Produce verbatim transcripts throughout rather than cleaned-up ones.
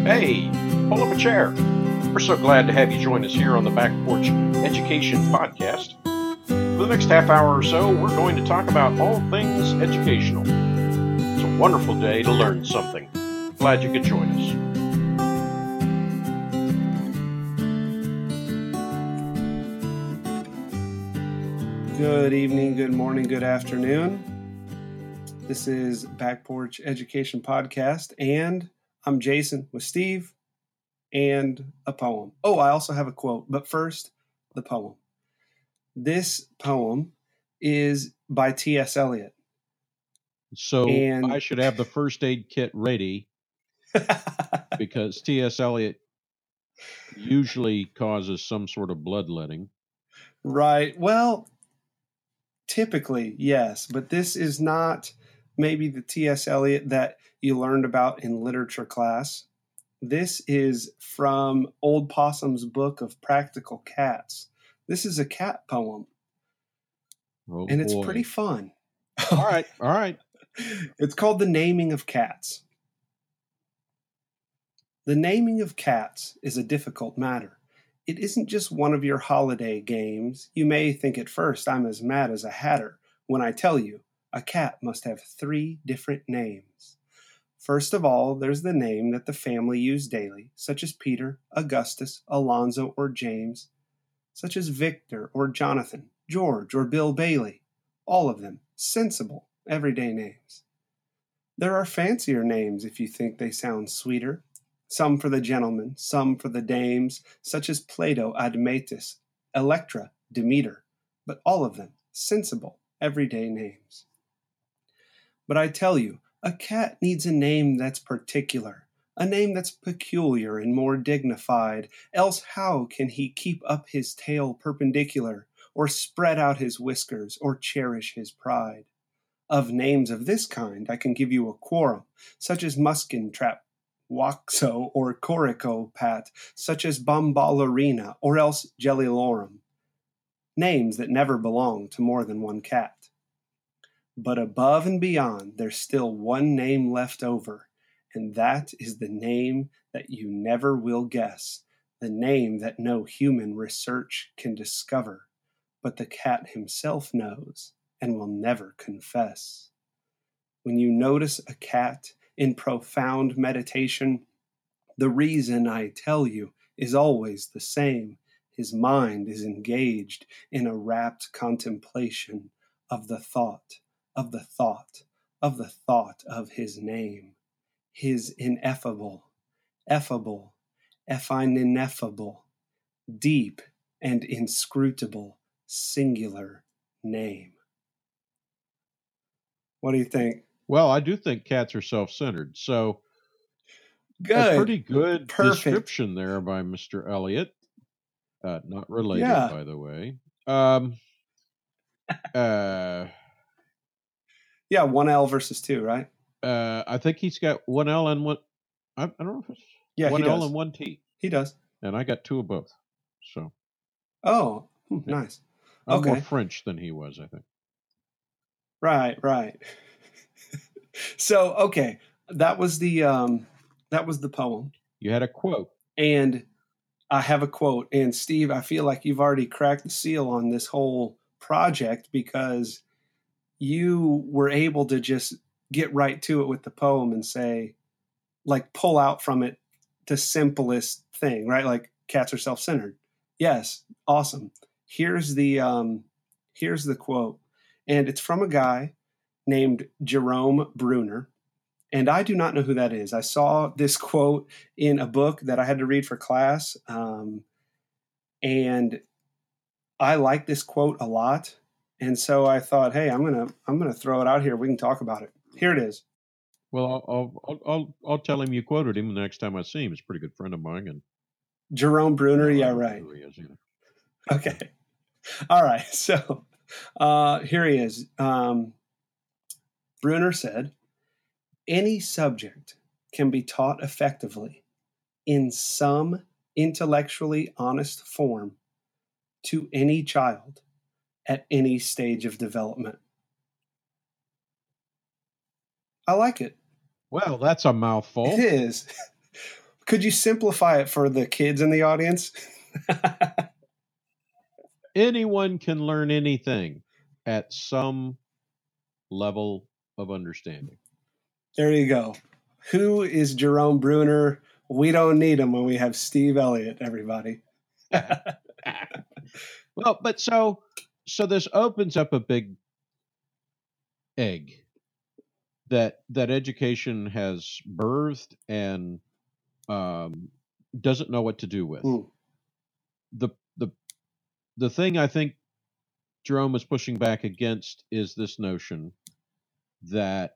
Hey, pull up a chair. We're so glad to have you join us here on the Back Porch Education Podcast. For the next half hour or so, we're going to talk about all things educational. It's a wonderful day to learn something. Glad you could join us. Good evening, good morning, good afternoon. This is Back Porch Education Podcast, and I'm Jason with Steve and a poem. Oh, I also have a quote, but first, the poem. This poem is by T S Eliot. So And I should have the first aid kit ready because T S Eliot usually causes some sort of bloodletting. Right. Well, typically, yes, but this is not maybe the T S Eliot that you learned about in literature class. This is from Old Possum's Book of Practical Cats. This is a cat poem, Oh, and it's boy. pretty fun. All right, all right. It's called The Naming of Cats. The naming of cats is a difficult matter. It isn't just one of your holiday games. You may think at first I'm as mad as a hatter when I tell you a cat must have three different names. First of all, there's the name that the family use daily, such as Peter, Augustus, Alonzo, or James, such as Victor or Jonathan, George or Bill Bailey, all of them sensible, everyday names. There are fancier names if you think they sound sweeter, some for the gentlemen, some for the dames, such as Plato, Admetus, Electra, Demeter, but all of them sensible, everyday names. But I tell you, a cat needs a name that's particular, a name that's peculiar and more dignified, else how can he keep up his tail perpendicular, or spread out his whiskers, or cherish his pride? Of names of this kind I can give you a quorum, such as Muskintrap, Waxo, or Corico Pat, such as Bombalurina, or else Jellylorum. Names that never belong to more than one cat. But above and beyond, there's still one name left over, and that is the name that you never will guess, the name that no human research can discover, but the cat himself knows and will never confess. When you notice a cat in profound meditation, the reason I tell you is always the same. His mind is engaged in a rapt contemplation of the thought, of the thought, of the thought of his name, his ineffable, effable, effine ineffable, deep and inscrutable, singular name. What do you think? Well, I do think cats are self-centered. So Good. a pretty good Perfect. description there by Mister Eliot. Uh, not related, Yeah. by the way. Um, uh, Yeah, one L versus two, right? uh, I think he's got one L and one. I, I don't know if it's Yeah, one he L does. and one T, He does. and I got two of both. So Oh, hmm, Yeah. nice. I'm Okay. more French than he was, I think. Right, right. So, okay, that was the um, that was the poem, You had a quote. and I have a quote. And Steve, I feel like you've already cracked the seal on this whole project because you were able to just get right to it with the poem and say, like, pull out from it the simplest thing, right? Like, cats are self-centered. Yes, awesome. Here's the um, here's the quote, and it's from a guy named Jerome Bruner, and I do not know who that is. I saw this quote in a book that I had to read for class, um, and I like this quote a lot, and so I thought, hey, I'm gonna I'm gonna throw it out here. We can talk about it. Here it is. Well, I'll, I'll I'll I'll I'll tell him you quoted him the next time I see him. He's a pretty good friend of mine, and Jerome Bruner, no, I yeah, don't know right. who he is either. Okay. All right. So uh, here he is. Um, Bruner said, any subject can be taught effectively in some intellectually honest form to any child at any stage of development. I like it. Well, that's a mouthful. It is. Could you simplify it for the kids in the audience? Anyone can learn anything at some level of understanding. There you go. Who is Jerome Bruner? We don't need him when we have Steve Elliott, everybody. Well, but so so this opens up a big egg that that education has birthed and um, doesn't know what to do with. Mm. The the the thing I think Jerome is pushing back against is this notion that,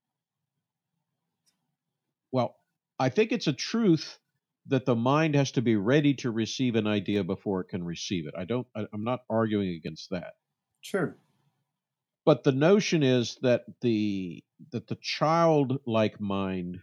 well, I think it's a truth that the mind has to be ready to receive an idea before it can receive it. I don't. I, I'm not arguing against that. Sure. But the notion is that the that the childlike mind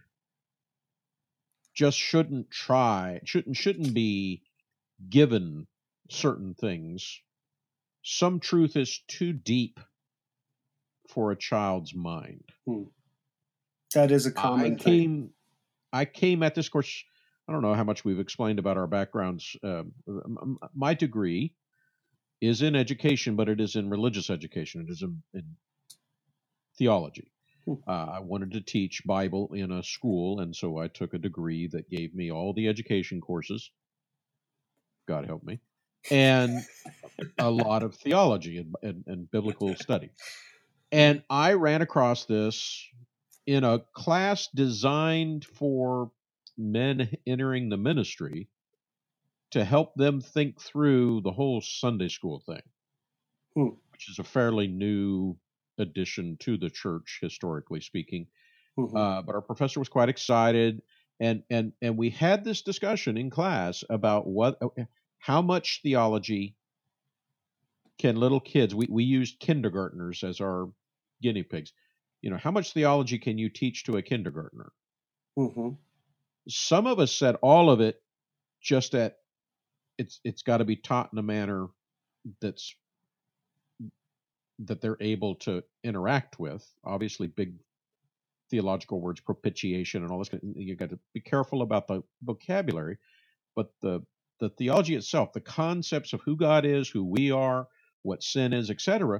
just shouldn't try, shouldn't shouldn't be given certain things. Some truth is too deep for a child's mind. Hmm. That is a common I thing. came, I came at this course. I don't know how much we've explained about our backgrounds. Um, m- my degree is in education, but it is in religious education. It is in, in theology. Hmm. Uh, I wanted to teach Bible in a school, and so I took a degree that gave me all the education courses. God help me. And a lot of theology and, and, and biblical study. And I ran across this in a class designed for men entering the ministry to help them think through the whole Sunday school thing, Hmm. which is a fairly new addition to the church, historically speaking. Mhm. Uh, but our professor was quite excited, and and and we had this discussion in class about what, how much theology can little kids. We we used kindergartners as our guinea pigs. You know, how much theology can you teach to a kindergartner? Mhm. Some of us said all of it, just at it's it's got to be taught in a manner that's that they're able to interact with. Obviously, big theological words, propitiation, and all this. You got to be careful about the vocabulary, but the the theology itself, the concepts of who God is, who we are, what sin is, et cetera,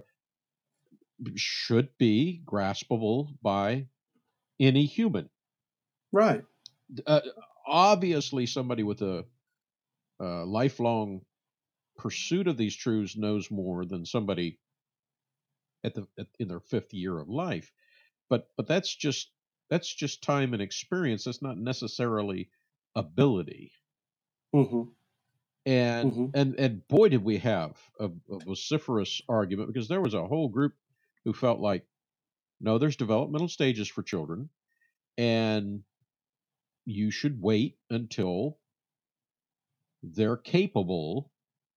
should be graspable by any human. Right. Uh, obviously, somebody with a, a lifelong pursuit of these truths knows more than somebody at the at, in their fifth year of life. But but that's just that's just time and experience. That's not necessarily ability. Mhm. And Mhm. and and boy, did we have a, a vociferous argument, because there was a whole group who felt like, no, there's developmental stages for children, and you should wait until they're capable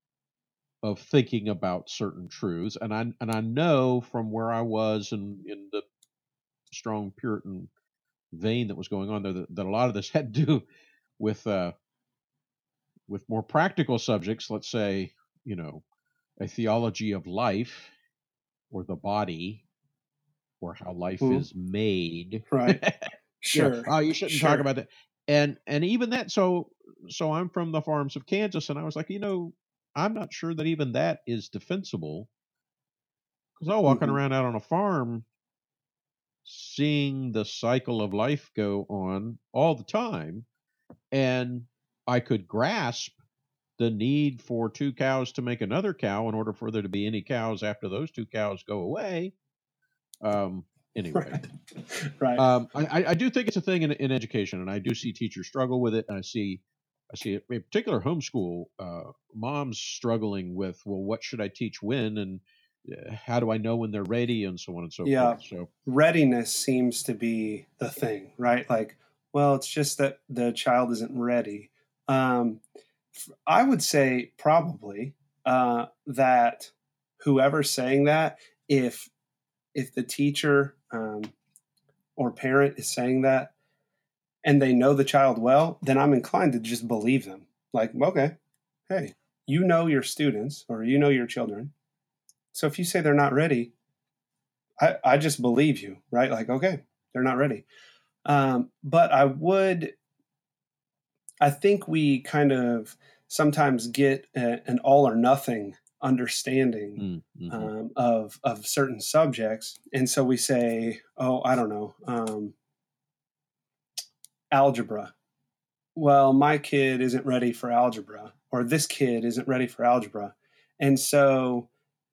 of thinking about certain truths. And I and I know from where I was in, in the strong Puritan vein that was going on there that, that a lot of this had to do with uh, with more practical subjects. Let's say, you know, a theology of life or the body or how life Mhm. is made. Right. You know, Sure. oh, you shouldn't Sure. talk about that. And and even that. So so I'm from the farms of Kansas, and I was like, you know, I'm not sure that even that is defensible, because I'm walking Mhm. around out on a farm, seeing the cycle of life go on all the time, and I could grasp the need for two cows to make another cow in order for there to be any cows after those two cows go away. Um, anyway, Right. Right. um, I, I- I do think it's a thing in, in education, and I do see teachers struggle with it. And I see, I see, in particular, homeschool uh, moms struggling with, well, what should I teach when, and uh, how do I know when they're ready, and so on and so Yeah. forth. So, Readiness seems to be the thing, right? Like, well, it's just that the child isn't ready. Um, f- I would say probably uh, that whoever's saying that, if if the teacher um, or parent is saying that and they know the child well, then I'm inclined to just believe them. Like, okay, hey, you know your students or you know your children. So if you say they're not ready, I, I just believe you, right? Like, okay, they're not ready. Um, but I would I think we kind of sometimes get a, an all or nothing understanding Mm-hmm. um, of of certain subjects, and so we say, "Oh, I don't know, um, algebra." Well, my kid isn't ready for algebra, or this kid isn't ready for algebra, and so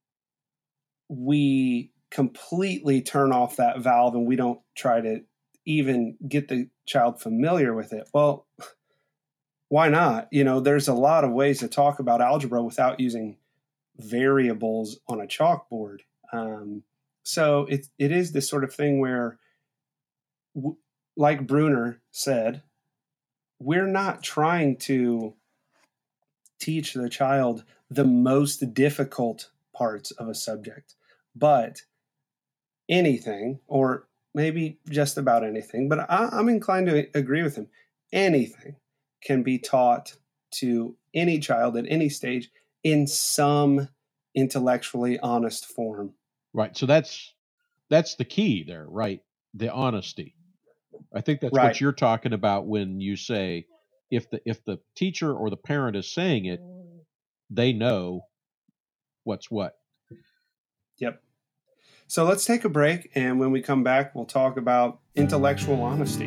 we completely turn off that valve, and we don't try to even get the child familiar with it. Well, why not? You know, there's a lot of ways to talk about algebra without using variables on a chalkboard. Um, so it, it is this sort of thing where, w- like Bruner said, we're not trying to teach the child the most difficult parts of a subject, but anything, or maybe just about anything, but I, I'm inclined to agree with him. Anything can be taught to any child at any stage in some intellectually honest form. Right. So that's that's the key there, right? The honesty. I think that's Right. what you're talking about when you say if the if the teacher or the parent is saying it, they know what's what. Yep. So let's take a break, and when we come back, we'll talk about intellectual honesty.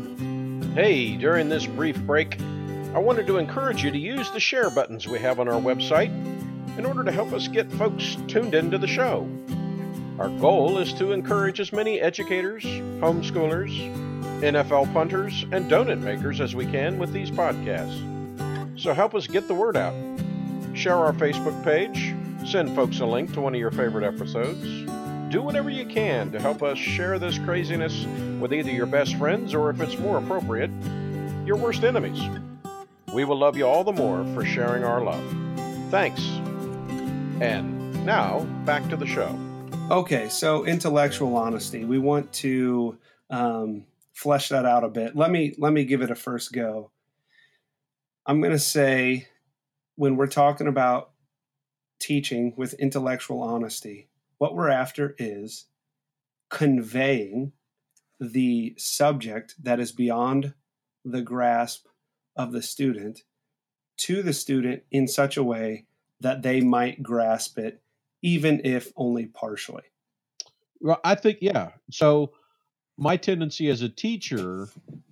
Hey, during this brief break, I wanted to encourage you to use the share buttons we have on our website in order to help us get folks tuned into the show. Our goal is to encourage as many educators, homeschoolers, N F L punters, and donut makers as we can with these podcasts. So help us get the word out. Share our Facebook page, send folks a link to one of your favorite episodes. Do whatever you can to help us share this craziness with either your best friends or, if it's more appropriate, your worst enemies. We will love you all the more for sharing our love. Thanks. And now, back to the show. Okay, so intellectual honesty. We want to um, flesh that out a bit. Let me let me give it a first go. I'm going to say, when we're talking about teaching with intellectual honesty, what we're after is conveying the subject that is beyond the grasp of the student to the student in such a way that they might grasp it, even if only partially. Well, I think, yeah. So my tendency as a teacher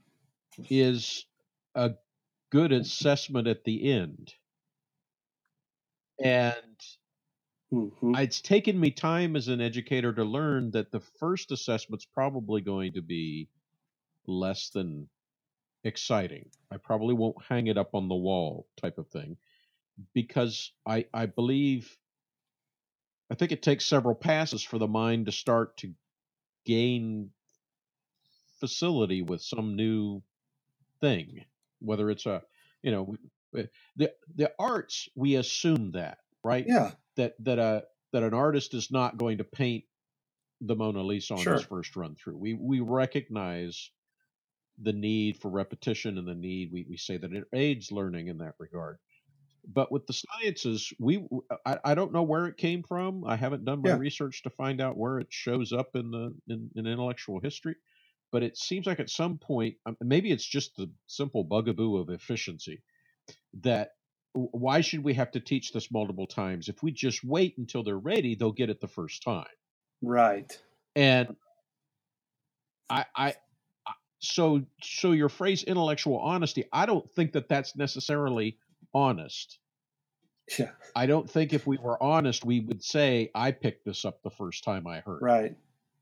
is a good assessment at the end. And Mm-hmm. it's taken me time as an educator to learn that the first assessment's probably going to be less than exciting. I probably won't hang it up on the wall type of thing because I I believe I think it takes several passes for the mind to start to gain facility with some new thing, whether it's a you know the the arts, we assume that, right? Yeah, That that a that an artist is not going to paint the Mona Lisa on his sure. first run through. We we recognize the need for repetition and the need we, we say that it aids learning in that regard. But with the sciences, we I, I don't know where it came from. I haven't done my Yeah, research to find out where it shows up in the in, in intellectual history. But it seems like at some point, um, maybe it's just the simple bugaboo of efficiency that w- why should we have to teach this multiple times? If we just wait until they're ready, they'll get it the first time. right. And I, I, I so so your phrase intellectual honesty, I don't think that that's necessarily honest. Yeah, I don't think if we were honest, we would say, I picked this up the first time I heard it. right,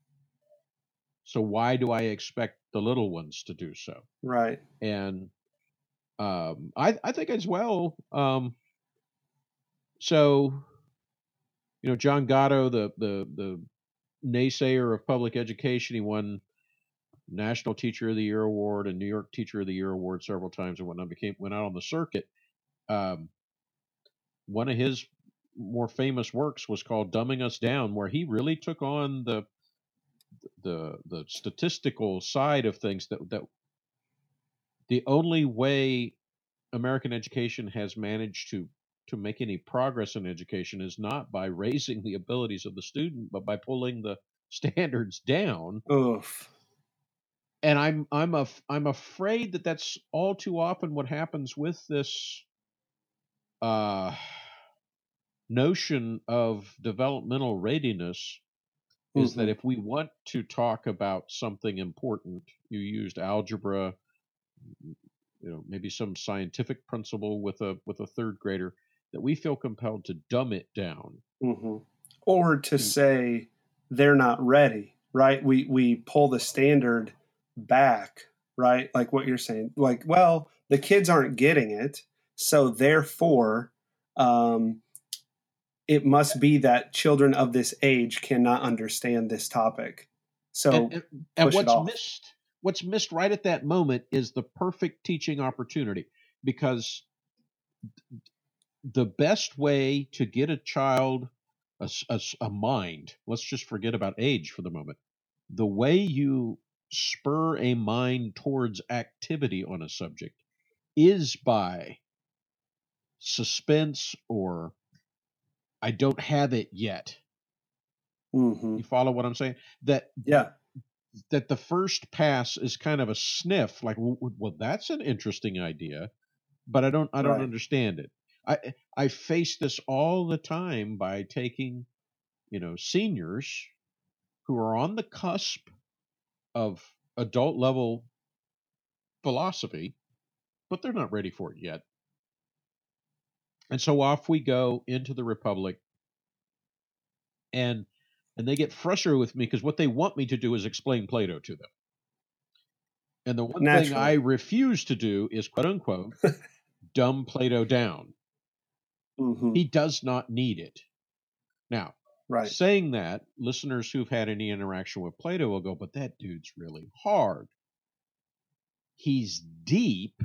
So why do I expect the little ones to do so? right. And um, I, I think as well. Um, so, you know, John Gatto, the, the, the naysayer of public education, he won National Teacher of the Year award and New York Teacher of the Year award several times and whatnot, became, went out on the circuit. Um, one of his more famous works was called Dumbing Us Down, where he really took on the the the statistical side of things that that the only way American education has managed to to make any progress in education is not by raising the abilities of the student, but by pulling the standards down. Oof. and I'm I'm a I'm afraid that that's all too often what happens with this uh, notion of developmental readiness is that Mm-hmm. if we want to talk about something important, you used algebra, you know, maybe some scientific principle with a with a third grader, that we feel compelled to dumb it down. Mm-hmm. Or to to say they're not ready, right? We we pull the standard back, right? Like what you're saying. Like, well, the kids aren't getting it, so therefore, um, it must be that children of this age cannot understand this topic. and, So and and push it what's off. missed what's missed right at that moment is the perfect teaching opportunity, because the best way to get a child a, s- a s- a mind, let's just forget about age for the moment, the way you spur a mind towards activity on a subject is by suspense or I don't have it yet. Mm-hmm. You follow what I'm saying? That Yeah. that the first pass is kind of a sniff, like, well, well, that's an interesting idea, but I don't I don't Right. understand it. I I face this all the time by taking, you know, seniors who are on the cusp of adult level philosophy, but they're not ready for it yet. And so off we go into the Republic, and and they get frustrated with me because what they want me to do is explain Plato to them. And the one thing I Naturally. refuse to do is, quote unquote, dumb Plato down. Mm-hmm. He does not need it. Now, Right. saying that, listeners who've had any interaction with Plato will go, but that dude's really hard. He's deep.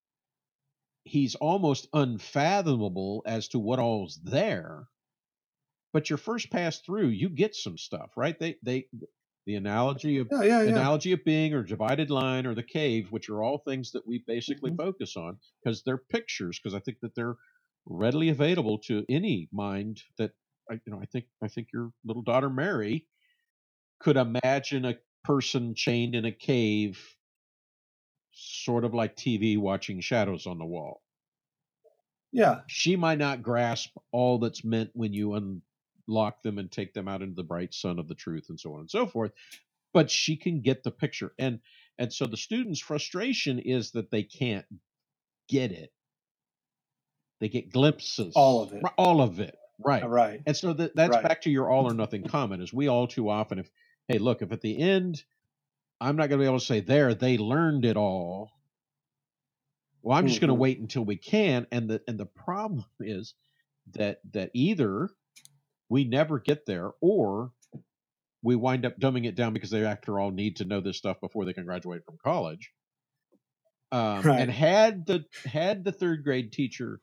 He's almost unfathomable as to what all's there. But your first pass through, you get some stuff, right? They they the analogy of Yeah. Yeah. Yeah. analogy of being or divided line or the cave, which are all things that we basically Mm-hmm. focus on because they're pictures, because I think that they're readily available to any mind that I- you know, I think I think your little daughter Mary could imagine a person chained in a cave, sort of like T V watching shadows on the wall. Yeah. She might not grasp all that's meant when you unlock them and take them out into the bright sun of the truth and so on and so forth, but she can get the picture. And and so the student's frustration is that they can't get it. They get glimpses. All of it. Ri- All of it. Right. Right. And so that, that's Right. back to your all or nothing comment, is we all too often, if, hey, look, if at the end I'm not going to be able to say, there, they learned it all, well, I'm just going to Mm-hmm. wait until we can. And the and the problem is that that either we never get there, or we wind up dumbing it down because they, after all, need to know this stuff before they can graduate from college. Um, and Right. had the had the third grade teacher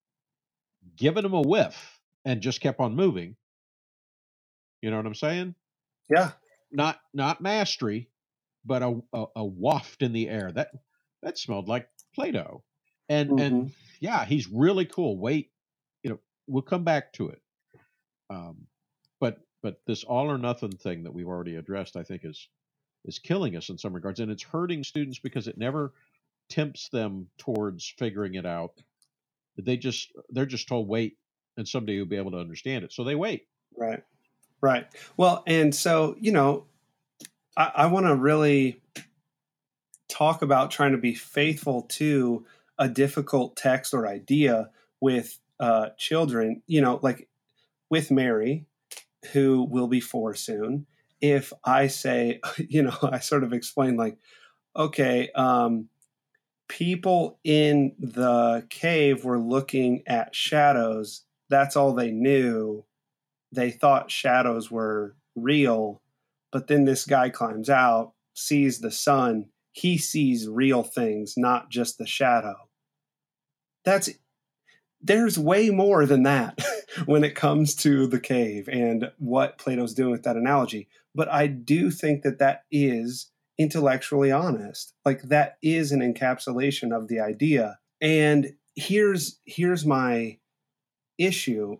given them a whiff and just kept on moving, you know what I'm saying? Yeah. Not not mastery, but a, a, a waft in the air. That that smelled like Play-Doh. And Mm-hmm. and yeah, he's really cool. Wait, you know, we'll come back to it. Um, but but this all or nothing thing that we've already addressed, I think, is is killing us in some regards, and it's hurting students because it never tempts them towards figuring it out. They just they're just told wait, and someday you'll be able to understand it, so they wait. Right. Right. Well, and so, you know, I, I want to really talk about trying to be faithful to a difficult text or idea with uh, children, you know, like with Mary, who will be four soon. If I say, you know, I sort of explain like, okay, um, people in the cave were looking at shadows. That's all they knew. They thought shadows were real, but then this guy climbs out, sees the sun. He sees real things, not just the shadow. That's there's way more than that when it comes to the cave and what Plato's doing with that analogy. But I do think that that is intellectually honest. Like that is an encapsulation of the idea. And here's here's my issue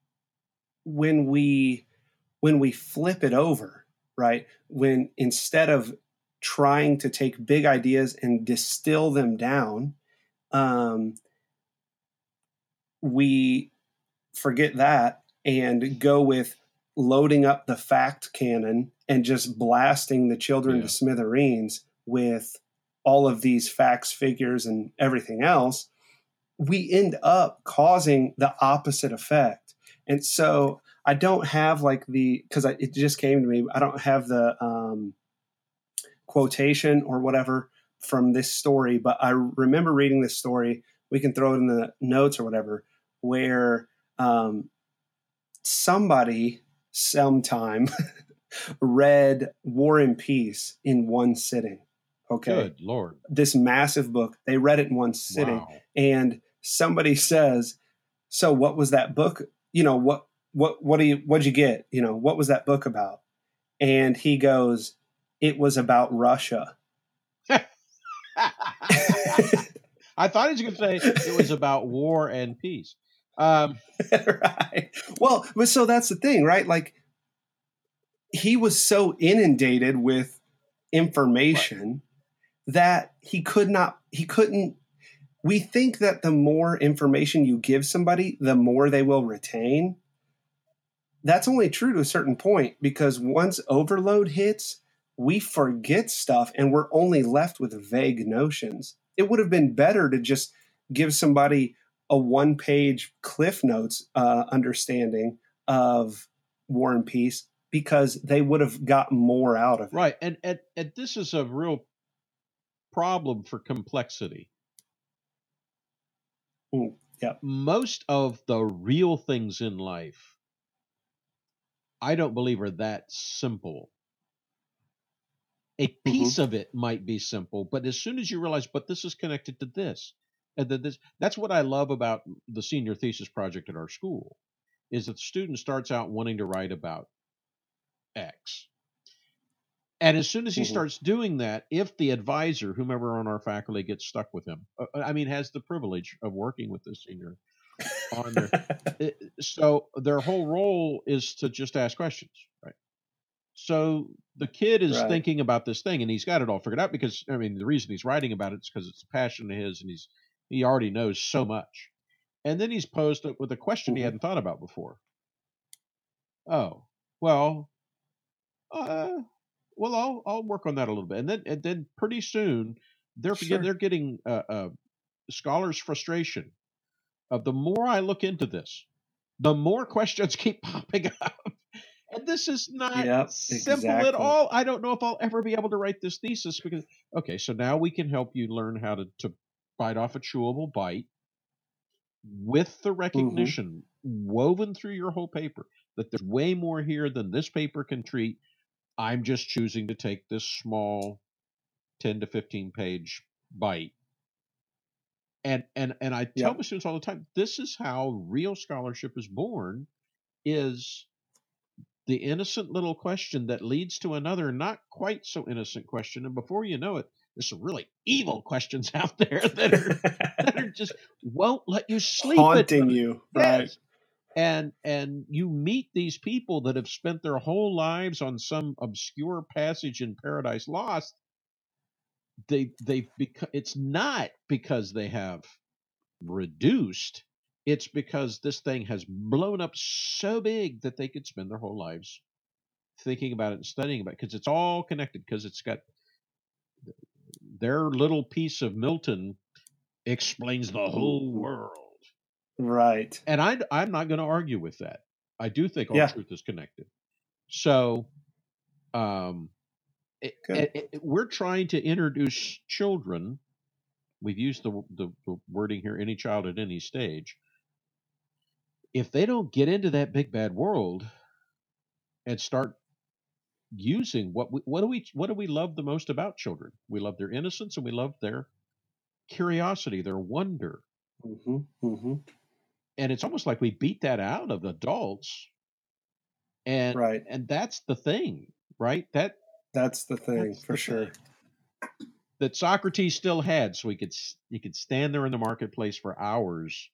when we when we flip it over, right? When instead of trying to take big ideas and distill them down, um, we forget that and go with loading up the fact cannon and just blasting the children Yeah. to smithereens with all of these facts, figures, and everything else. We end up causing the opposite effect. And so I don't have like the, because it just came to me, I don't have the um, quotation or whatever from this story, but I remember reading this story. We can throw it in the notes or whatever, where um, somebody sometime read War and Peace in one sitting. Okay. Good Lord. This massive book. They read it in one sitting. Wow. And somebody says, so what was that book? You know, what, what, what do you, what'd you get? You know, what was that book about? And he goes, it was about Russia. I thought he was going to say it was about war and peace. Um, right. Well, but so that's the thing, right? Like, he was so inundated with information right. that he could not, he couldn't, we think that the more information you give somebody, the more they will retain. That's only true to a certain point, because once overload hits, we forget stuff and we're only left with vague notions. It would have been better to just give somebody a one-page Cliff Notes uh, understanding of War and Peace, because they would have got more out of it. Right. And, and, and this is a real problem for complexity. Mm, yeah. Most of the real things in life, I don't believe are that simple. A piece mm-hmm. of it might be simple, but as soon as you realize, but this is connected to this, and then this, that's what I love about the senior thesis project at our school, is that the student starts out wanting to write about X. And as soon as he mm-hmm. starts doing that, if the advisor, whomever on our faculty, gets stuck with him, uh, I mean, has the privilege of working with the senior on there. it, so their whole role is to just ask questions, right? So the kid is right. thinking about this thing, and he's got it all figured out, because, I mean, the reason he's writing about it is because it's a passion of his, and he's he already knows so much. And then he's posed it with a question mm-hmm. he hadn't thought about before. Oh, well, uh, well, I'll I'll work on that a little bit, and then and then pretty soon they're sure. they're getting uh, uh, scholars' frustration of the more I look into this, the more questions keep popping up. And this is not yep, simple exactly. at all. I don't know if I'll ever be able to write this thesis, because, okay, so now we can help you learn how to, to bite off a chewable bite with the recognition mm-hmm. woven through your whole paper that there's way more here than this paper can treat. I'm just choosing to take this small ten to fifteen page bite. And, and, and I tell yep. my students all the time, this is how real scholarship is born, is the innocent little question that leads to another not quite so innocent question. And before you know it, there's some really evil questions out there that are, that are just won't let you sleep. Haunting you. Yes. Right. And, and you meet these people that have spent their whole lives on some obscure passage in Paradise Lost. They, they've become, it's not because they have reduced. It's because this thing has blown up so big that they could spend their whole lives thinking about it and studying about it, because it's all connected, because it's got their little piece of Milton explains the whole world. Right. And I, I'm not going to argue with that. I do think all yeah. truth is connected. So um, it, it, it, we're trying to introduce children. We've used the, the, the wording here, any child at any stage. If they don't get into that big bad world and start using what we, what do we what do we love the most about children? We love their innocence, and we love their curiosity, their wonder. Mm-hmm. Mm-hmm. And it's almost like we beat that out of adults. And right. and that's the thing, right? That that's the thing that's for the sure. Thing that Socrates still had, so he could you could stand there in the marketplace for hours,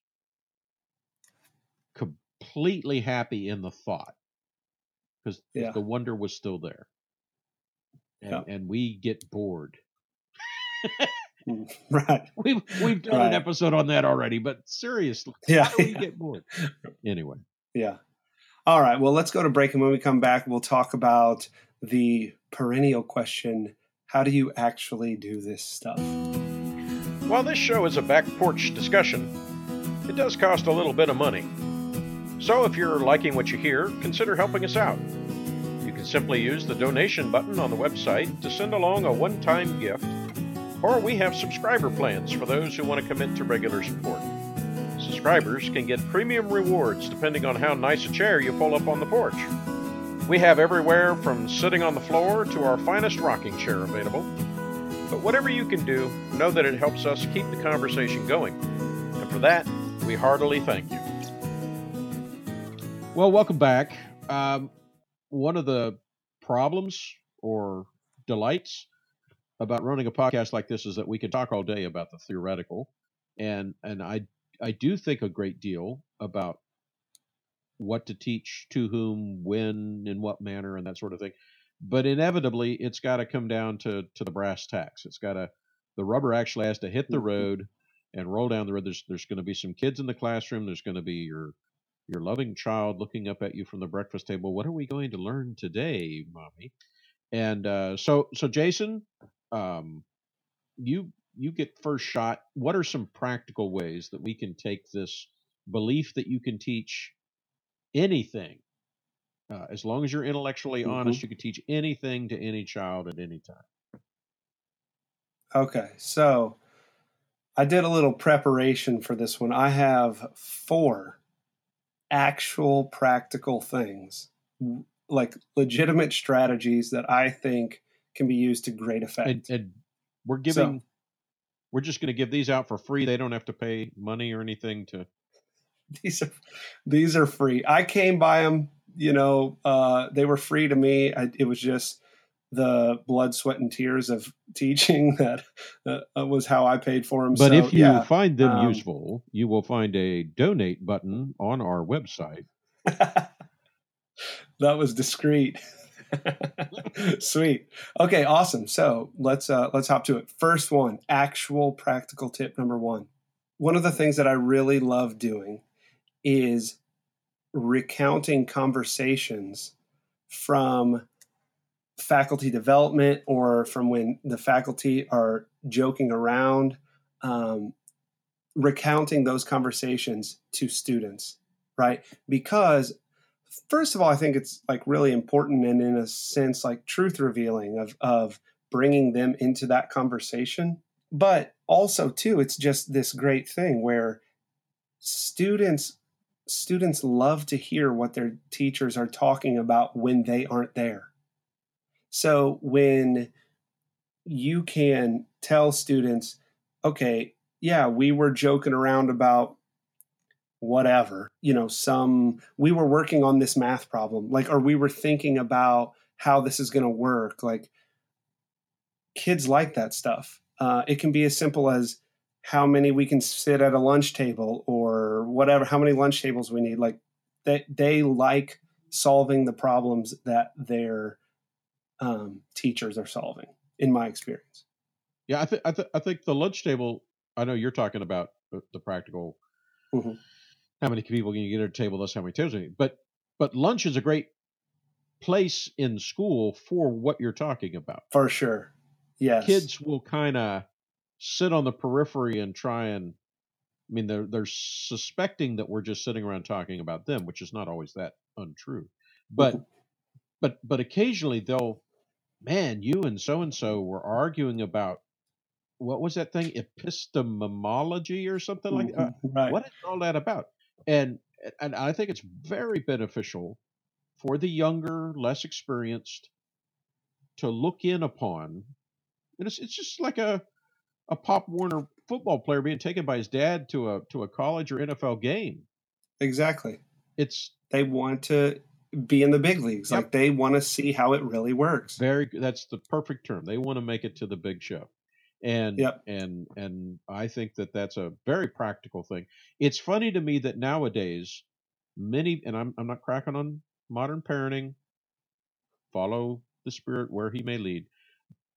completely happy in the thought, because yeah. the wonder was still there. and Yep. and we get bored. Mm, right. We've we've done an Right. episode on that already, but seriously, Yeah. how do we Yeah. get bored? Anyway, Yeah. All right. Well, let's go to break. And when we come back, we'll talk about the perennial question: how do you actually do this stuff? While this show is a back porch discussion, it does cost a little bit of money. So if you're liking what you hear, consider helping us out. You can simply use the donation button on the website to send along a one-time gift, or we have subscriber plans for those who want to commit to regular support. Subscribers can get premium rewards depending on how nice a chair you pull up on the porch. We have everywhere from sitting on the floor to our finest rocking chair available. But whatever you can do, know that it helps us keep the conversation going. And for that, we heartily thank you. well, welcome back. Um, one of the problems or delights about running a podcast like this is that we can talk all day about the theoretical, and and I I do think a great deal about what to teach to whom, when, in what manner, and that sort of thing. But inevitably, it's got to come down to to the brass tacks. It's got to the rubber actually has to hit the road and roll down the road. There's there's going to be some kids in the classroom. There's going to be your your loving child looking up at you from the breakfast table. What are we going to learn today, mommy? And uh, so so Jason, um, you you get first shot. What are some practical ways that we can take this belief that you can teach anything, uh, as long as you're intellectually Mhm. honest, you can teach anything to any child at any time? Okay. So I did a little preparation for this one. I have four actual practical things, w- like legitimate strategies that I think can be used to great And, effect. and we're So giving, we're just going to give these out for free. They don't have to pay money or anything to. these are these are free. I came by them. You know, uh, they were free to me. I, it was just the blood, sweat, and tears of teaching that uh, was how I paid for them. But So if you yeah, find them um, useful, you will find a donate button on our website. that was discreet. Sweet. Okay, awesome. So let's uh, let's hop to it. First one, actual practical tip number one. One of the things that I really love doing is recounting conversations from faculty development or from when the faculty are joking around, um, recounting those conversations to students, right? Because first of all, I think it's like really important and in a sense like truth revealing of of bringing them into that conversation. But also too, it's just this great thing where students students love to hear what their teachers are talking about when they aren't there. So when you can tell students, okay, yeah, we were joking around about whatever, you know, some, we were working on this math problem, like, or we were thinking about how this is going to work. Like, kids like that stuff. Uh, it can be as simple as how many we can sit at a lunch table or whatever, how many lunch tables we need. Like, they, they like solving the problems that their um, teachers are solving, in my experience. Yeah, I think I, th- I think the lunch table. I know you're talking about the, the practical. Mm-hmm. How many people can you get at a table? That's how many tables you need. But but lunch is a great place in school for what you're talking about. For sure. Yes. Kids will kind of sit on the periphery and try and. I mean, they're they're suspecting that we're just sitting around talking about them, which is not always that untrue. But Mhm. but but occasionally they'll, man, you and so and so were arguing about what was that thing, epistemology or something like that. Uh, Mhm. Right. what is all that about? And and I think it's very beneficial for the younger, less experienced to look in upon. And it's it's just like a a Pop Warner football player being taken by his dad to a to a college or N F L game. Exactly. It's They want to be in the big leagues. Yep. Like, they want to see how it really works. very that's the perfect term. They want to make it to the big show. And Yep. and and I think that that's a very practical thing. It's funny to me that nowadays many, and I'm I'm not cracking on modern parenting, follow the spirit where he may lead.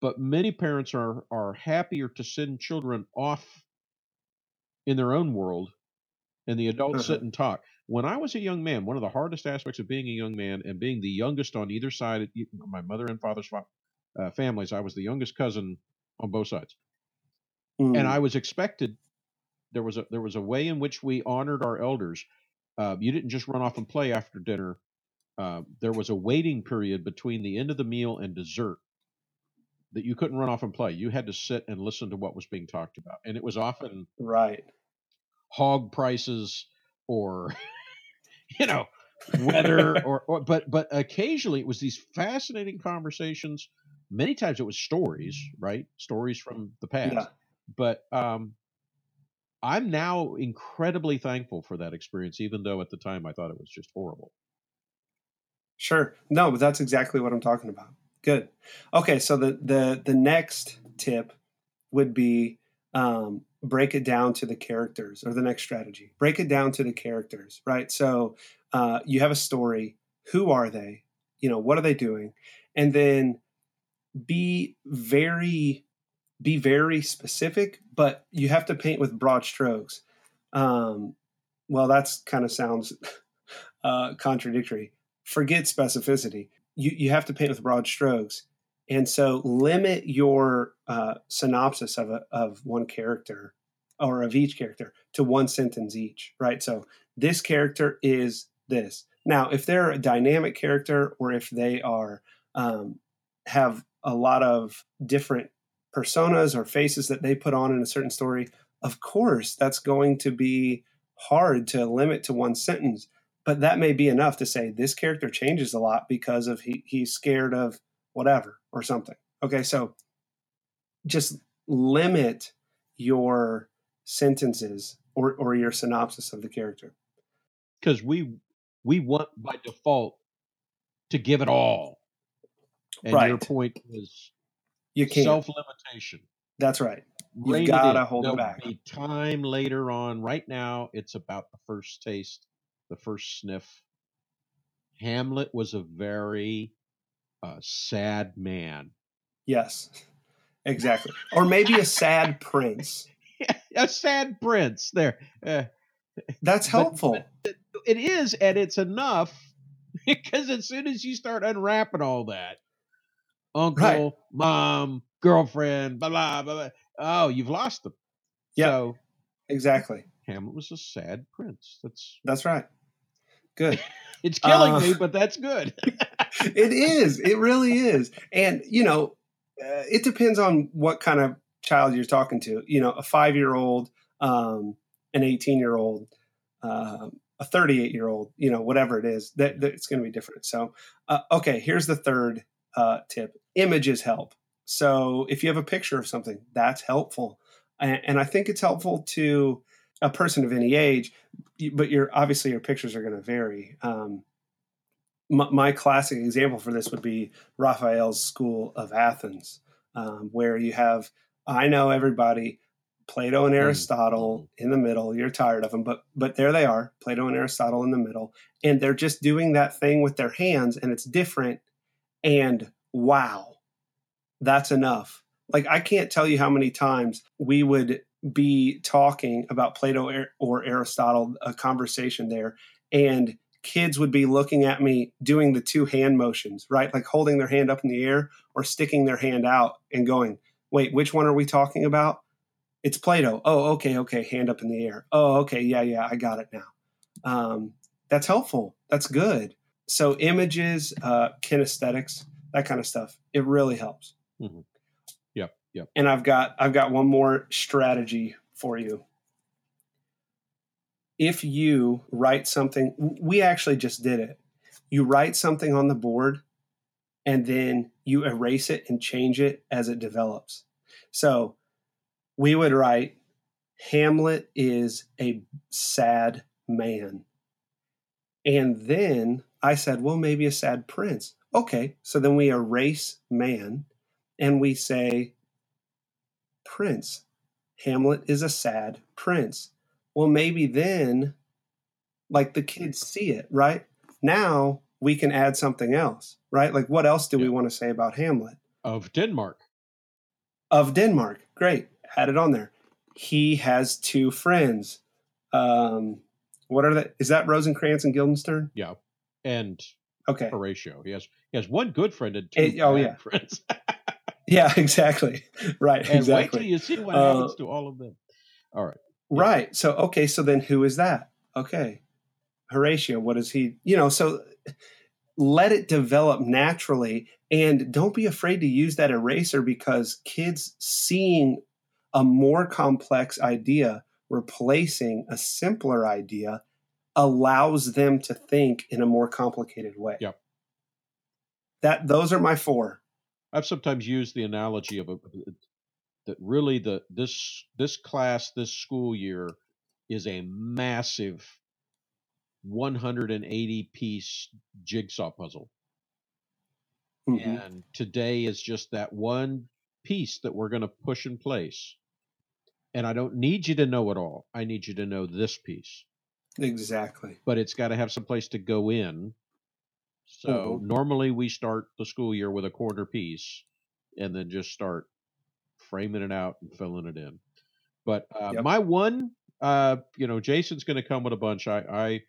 but many parents are are happier to send children off in their own world, and the adults Uh-huh. sit and talk. When I was a young man, one of the hardest aspects of being a young man and being the youngest on either side of my mother and father's uh, families, I was the youngest cousin on both sides, and I Mm, was expected. There was a there was a way in which we honored our elders. Uh, you didn't just run off and play after dinner. Uh, there was a waiting period between the end of the meal and dessert that you couldn't run off and play. You had to sit and listen to what was being talked about, and it was often right. hog prices or you know weather or, or but but occasionally it was these fascinating conversations. Many times it was stories, right? Stories from the Yeah, past. But um, I'm now incredibly thankful for that experience, even though at the time I thought it was just horrible. sure. No, but that's exactly what I'm talking about. Good. Okay, so the the the next tip would be um, break it down to the characters, or the next strategy. Break it down to the characters, right? So uh, you have a story. Who are they? You know, what are they doing? And then be very be very specific, but you have to paint with broad strokes. Um, well, that's kind of sounds uh, contradictory. Forget specificity. You you have to paint with broad strokes, and so limit your uh, synopsis of a, of one character or of each character to one sentence each. Right. So this character is this. Now, if they're a dynamic character, or if they are um, have a lot of different personas or faces that they put on in a certain story, of course, that's going to be hard to limit to one sentence. But that may be enough to say this character changes a lot because of he he's scared of whatever or something. Okay, so just limit your sentences, or, or your synopsis of the character. Because we we want by default to give it all. And your Right. point is You can't. self-limitation. That's right. You've Rein it got in. to hold it There'll back. be time later on. Right now, it's about the first taste, the first sniff. Hamlet was a very uh, sad man. Yes, exactly. Or maybe a sad prince. A sad prince. There. Uh, That's but, helpful. but it is, and it's enough because as soon as you start unwrapping all that, uncle, Right. mom, girlfriend, blah, blah, blah, blah, oh, you've lost them. Yeah, So exactly. Hamlet was a sad prince. That's That's right. Good. it's killing Uh, me, but that's good. It is. It really is. And, you know, uh, it depends on what kind of child you're talking to. You know, a five year old, um, an eighteen year old, uh, a thirty-eight year old, you know, whatever it is, that, that it's going to be different. So, uh, okay, here's the third uh, tip. Images help. So if you have a picture of something, that's helpful. And, and I think it's helpful to a person of any age, but your obviously your pictures are going to vary. Um, my, my classic example for this would be Raphael's School of Athens, um, where you have, I know everybody, Plato and Aristotle mm-hmm. in the middle. You're tired of them, but but there they are, Plato and Aristotle in the middle, and they're just doing that thing with their hands, and it's different. And wow, that's enough. Like, I can't tell you how many times we would be talking about Plato or Aristotle, a conversation there, and kids would be looking at me doing the two hand motions, right? Like holding their hand up in the air or sticking their hand out and going, wait, which one are we talking about? It's Plato. Oh, okay, okay, hand up in the air. Oh, okay, yeah, yeah, I got it now. Um, that's helpful. That's good. So images, uh, kinesthetics, that kind of stuff, it really helps. Mm-hmm. Yep, yep. And I've got I've got one more strategy for you. If you write something, we actually just did it. You write something on the board, and then you erase it and change it as it develops. So we would write, Hamlet is a sad man. And then I said, well, maybe a sad prince. Okay, so then we erase man and we say, prince. Hamlet is a sad prince. Well, maybe then, like, the kids see it, right? Now we can add something else, right? Like, what else do yeah. we want to say about Hamlet? Of Denmark. of Denmark. Great. Add it on there. He has two friends. Um, what are they? Is that Rosencrantz and Guildenstern? Yeah. And Okay. Horatio. He has he has one good friend and two It- oh, bad yeah. friends. Yeah, exactly. Right, And exactly. wait till you see what Uh, happens to all of them. All right. Yeah. Right. So, okay, so then who is that? Okay. Horatio, what is he? You know, so let it develop naturally, and don't be afraid to use that eraser, because kids seeing a more complex idea replacing a simpler idea allows them to think in a more complicated way. Yep. That those are my four. I've sometimes used the analogy of a, that really the this this class this school year is a massive one hundred eighty piece jigsaw puzzle. Mm-hmm. And today is just that one piece that we're going to push in place. And I don't need you to know it all. I need you to know this piece. Exactly. But it's got to have some place to go in. So Mhm. normally we start the school year with a corner piece and then just start framing it out and filling it in. But uh, Yep. my one, uh, you know, Jason's going to come with a bunch. I,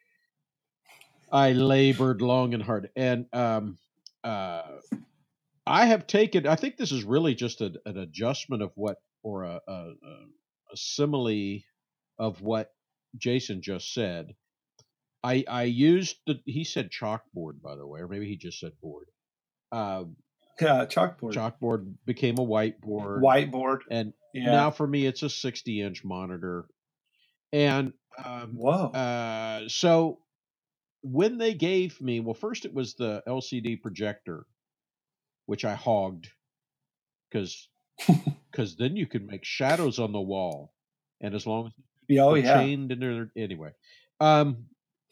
I, I labored long and hard, and um, uh, I have taken. I think this is really just a, an adjustment of what, or a, a, a simile of what Jason just said. I I used the. He said chalkboard, by the way, or maybe he just said board. Uh, Yeah, chalkboard. chalkboard became a whiteboard. Whiteboard. And Yeah. now for me, it's a sixty inch monitor. And um, Whoa. uh, so when they gave me, well, first it was the L C D projector, which I hogged because because then you could make shadows on the wall, and as long as Yeah, oh they're yeah. chained in there anyway. Um,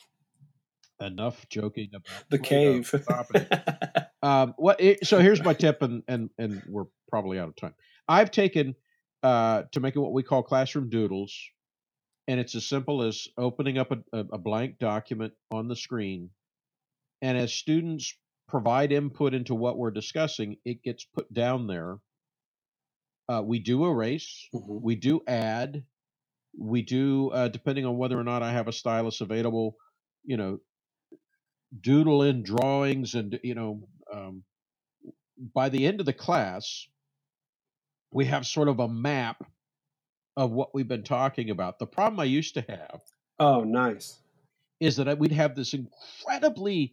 enough joking about The Play-Doh. cave. Stop it. Um, what? It, so here's my tip, and and and we're probably out of time. I've taken uh, to make it what we call classroom doodles, and it's as simple as opening up a, a, a blank document on the screen, and as students provide input into what we're discussing, it gets put down there. Uh, we do erase, Mhm. we do add, we do uh, depending on whether or not I have a stylus available, you know, doodle in drawings, and you know. Um, by the end of the class, we have sort of a map of what we've been talking about. The problem I used to have Oh, nice. is that I- we'd have this incredibly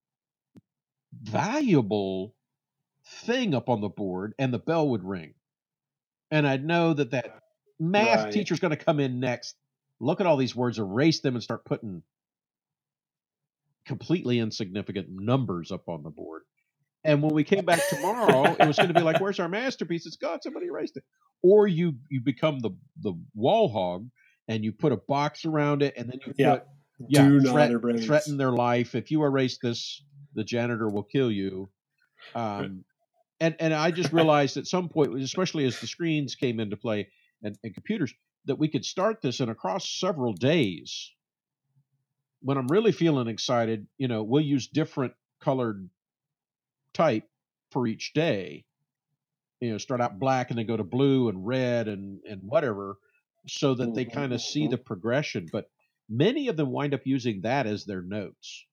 valuable thing up on the board and the bell would ring. And I'd know that that math Right. teacher's going to come in next, look at all these words, erase them, and start putting completely insignificant numbers up on the board. And when we came back tomorrow, it was going to be like, "Where's our masterpiece? It's gone. Somebody erased it." Or you you become the the wall hog and you put a box around it, and then you Yeah. put yeah Do not threat, erase. threaten their life. If you erase this, the janitor will kill you. Um, and and I just realized at some point, especially as the screens came into play and, and computers, that we could start this, and across several days, when I'm really feeling excited, you know, we'll use different colored type for each day. You know, start out black and then go to blue and red and and whatever, so that they Mhm, kind of see mhm. the progression. But many of them wind up using that as their notes.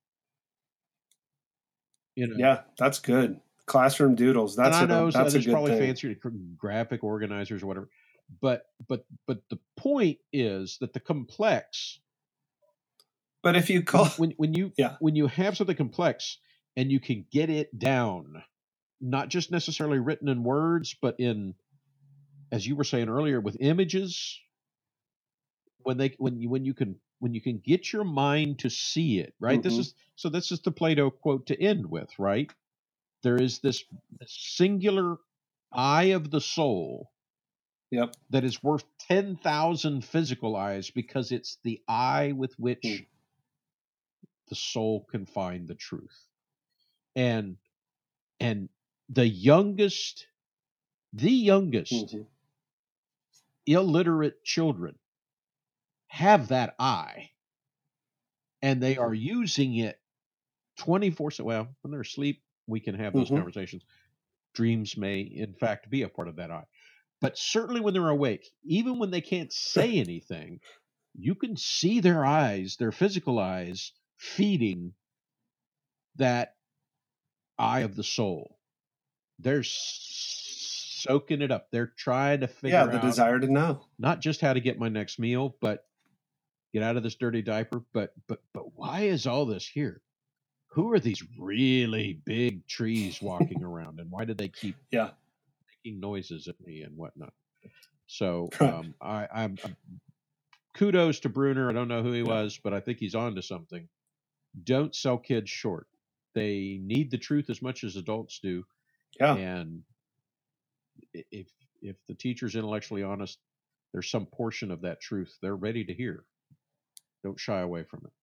You know, Yeah, that's good. Classroom doodles. and That's I a know so that's a there's good probably thing. fancier graphic organizers or whatever, but but but the point is that the complex But if you when call when, when you Yeah. when you have something complex and you can get it down, not just necessarily written in words, but in, as you were saying earlier, with images, when they when you when you can when you can get your mind to see it, right? This Mhm. is so this is the Plato quote to end with, right? There is this, this singular eye of the soul Yep. that is worth ten thousand physical eyes, because it's the eye with which Mm. the soul can find the truth. And and the youngest the youngest Mhm. illiterate children have that eye, and they are using it twenty-four seven. Well, when they're asleep, we can have those Mhm. conversations. Dreams may, in fact, be a part of that eye. but certainly when they're awake, even when they can't say anything, you can see their eyes, their physical eyes, feeding that eye of the soul. They're soaking it up. They're trying to figure yeah, out the desire to know. not just how to get my next meal, but get out of this dirty diaper. But but but why is all this here? Who are these really big trees walking around, and why do they keep Yeah. making noises at me and whatnot? So Right. um, I, I'm, I'm kudos to Bruner. I don't know who he Yeah. was, but I think he's on to something. Don't sell kids short. They need the truth as much as adults do. Yeah. And i- if if the teacher's intellectually honest, there's some portion of that truth they're ready to hear. Don't shy away from it.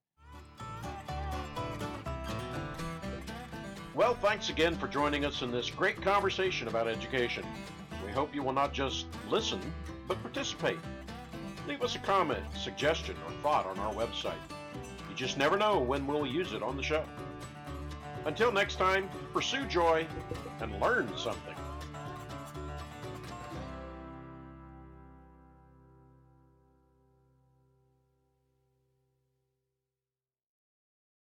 Well, thanks again for joining us in this great conversation about education. We hope you will not just listen, but participate. Leave us a comment, suggestion, or thought on our website. You just never know when we'll use it on the show. Until next time, pursue joy and learn something.